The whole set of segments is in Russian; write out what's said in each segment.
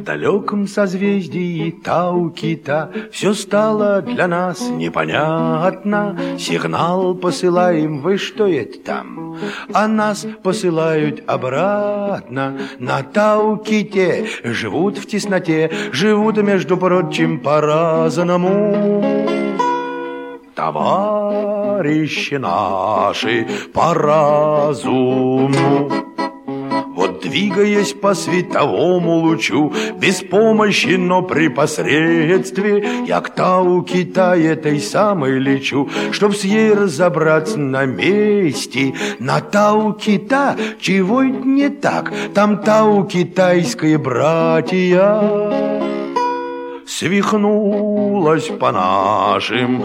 далеком созвездии Тау-Кита все стало для нас непонятно. Сигнал посылаем, вы что это там? А нас посылают обратно. На Тау-Ките живут в тесноте, живут, между прочим, по-разному. Товарищи наши по разуму. Вот, двигаясь по световому лучу, без помощи, но при посредстве, я к Тау-Кита этой самой лечу, чтоб с ей разобраться на месте. На Тау-Кита чего это не так? Там Тау-Китайское братья свихнулась по нашим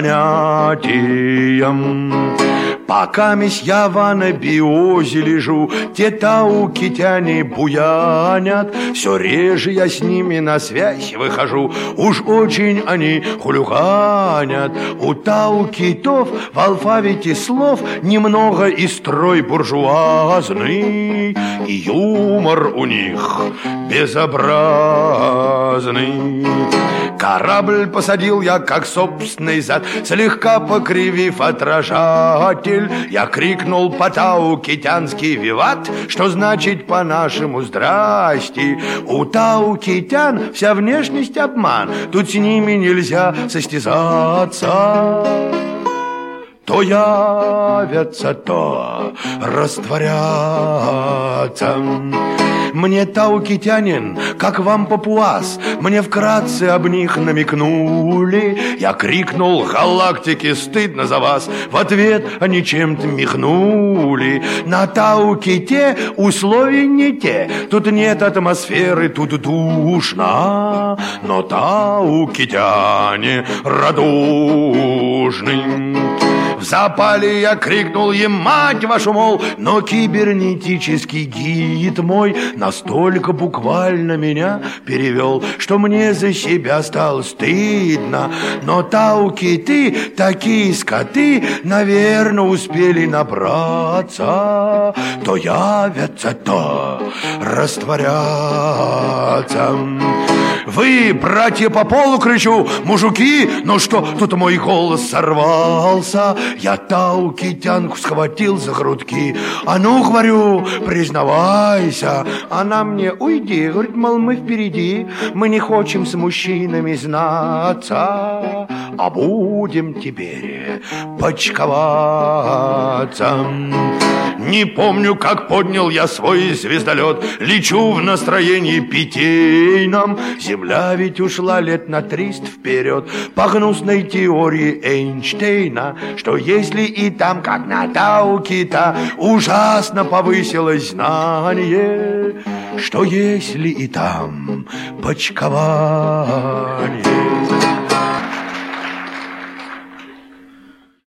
понятиям. Покамесь я в анабиозе лежу, те тау-китяне буянят, все реже я с ними на связь выхожу, уж очень они хулиганят. У тау-китов в алфавите слов немного и строй буржуазный, и юмор у них безобразный. Корабль посадил я, как собственный зад, слегка покривив отражатель. Я крикнул по-тау-китянски «Виват!», что значит по-нашему «Здрасте!». У тау-китян вся внешность обман, тут с ними нельзя состязаться. То явятся, то растворятся. Мне тау-китянин, как вам папуас, мне вкратце об них намекнули. Я крикнул «Галактики, стыдно за вас!», в ответ они чем-то михнули. На Тау-Ките условия не те, тут нет атмосферы, тут душно, но тау-китяне радушны. В запале я крикнул им «Мать вашу, мол!», но кибернетический гид мой настолько буквально меня перевел, что мне за себя стало стыдно. Но тау-киты, такие скоты, наверное, успели набраться. То явятся, то растворятся. Вы, братья, по полу, кричу, мужики, ну что, тут мой голос сорвался. Я тау-китянку схватил за грудки. А ну, говорю, признавайся. Она мне: уйди, говорит, мол, мы впереди, мы не хотим с мужчинами знаться, а будем теперь почковаться. Не помню, как поднял я свой звездолет, лечу в настроении питейном. Земля ведь ушла лет на 300 вперед по гнусной теории Эйнштейна, что если и там, как на Тау-Кита, ужасно повысилось знание, что если и там почкование.